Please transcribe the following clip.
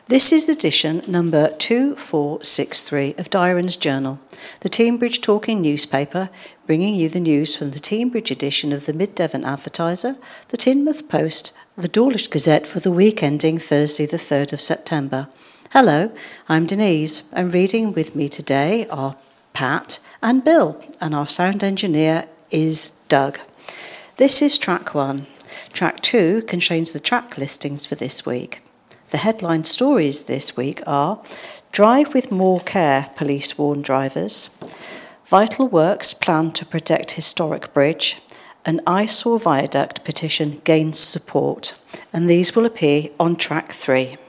This is edition number 2463 of Dyron's Journal, the Teignbridge talking newspaper, bringing you the news from the Teignbridge edition of the Mid-Devon Advertiser, the Teignmouth Post, the Dawlish Gazette for the week ending Thursday the 3rd of September. Hello, I'm Denise, and reading with me today are Pat and Bill, and our sound engineer is Doug. This is track 1. Track 2 contains the track listings for this week. The headline stories this week are Drive with More Care, police warn drivers, Vital Works plan to protect historic bridge, an eyesore viaduct petition gains support, and these will appear on track 3.